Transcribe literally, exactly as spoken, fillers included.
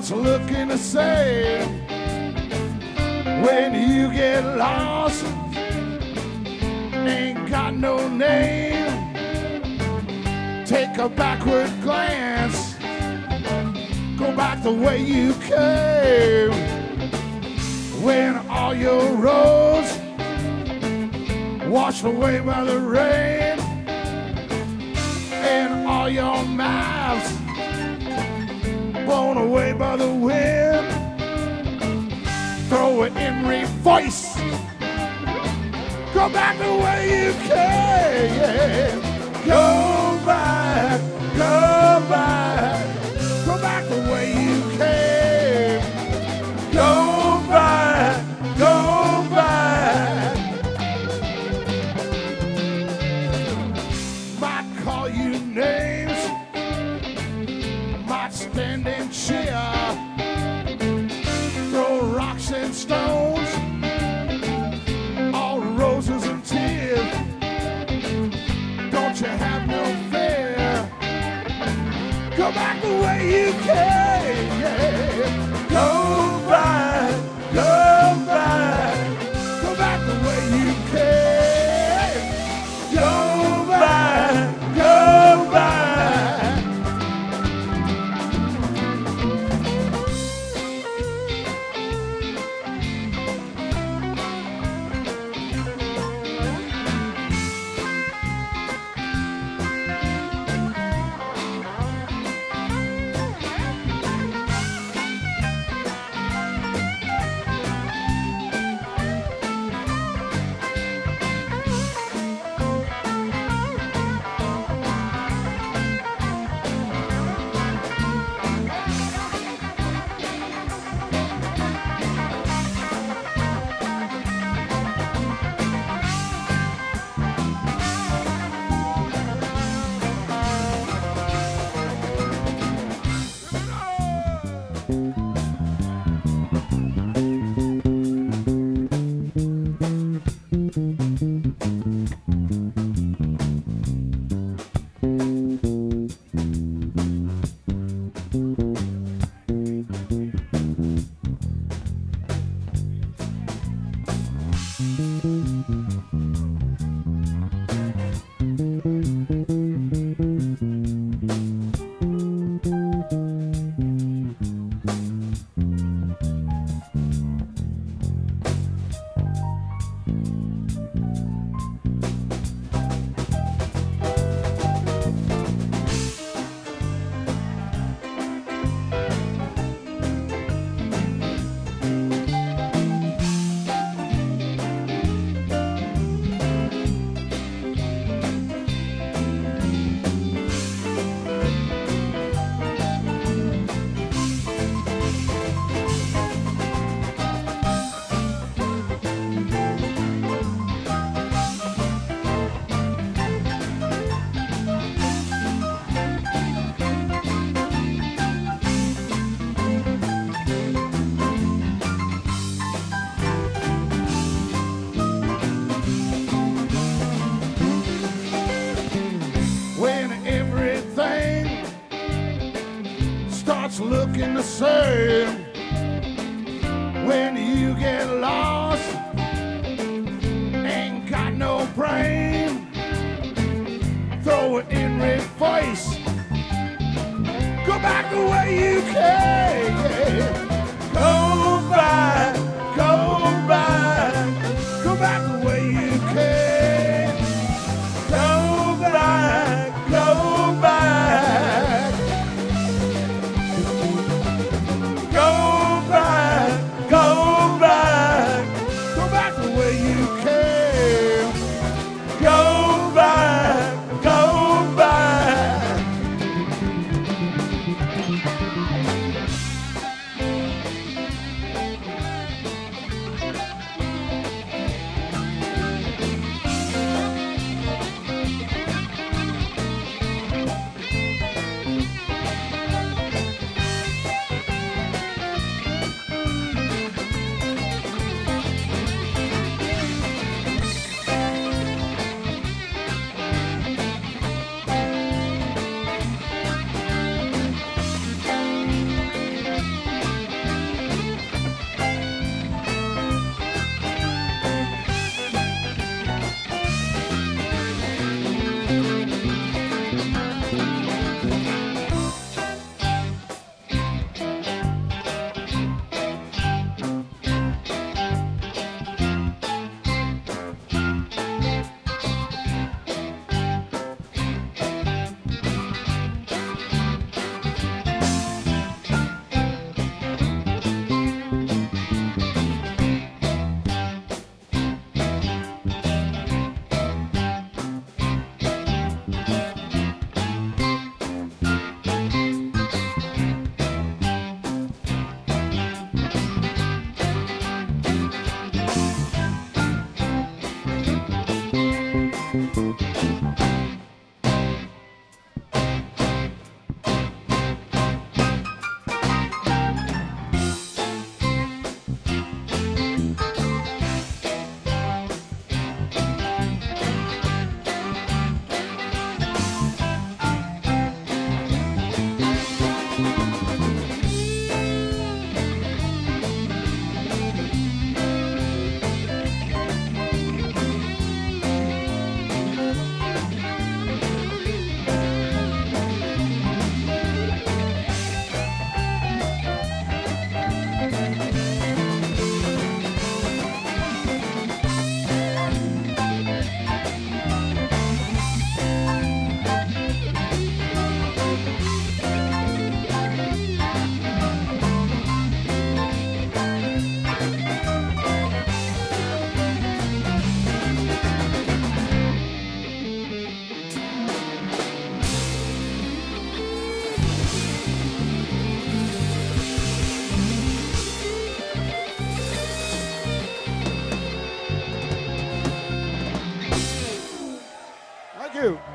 starts looking the same. When you get lost, ain't got no name. Take a backward glance, go back the way you came. When all your roads washed away by the rain, and all your maps blown away by the wind, throw it in reverse, go back the way you came. Go back, go back, go back the way you came. Go back, go back. Might call you names, might stand and cheer, throw rocks and stones, all roses and tears. Don't you have no fear, go back the way you came. Yeah. Go back, go back, go back the way you came. Go back, go back. Looking the same. When you get lost, ain't got no brain, throw it in reverse, go back the way you came. Go back, go back, go back the way you came. Go back, go back. Go back, go back, go back the way you came. Go back, go back. you.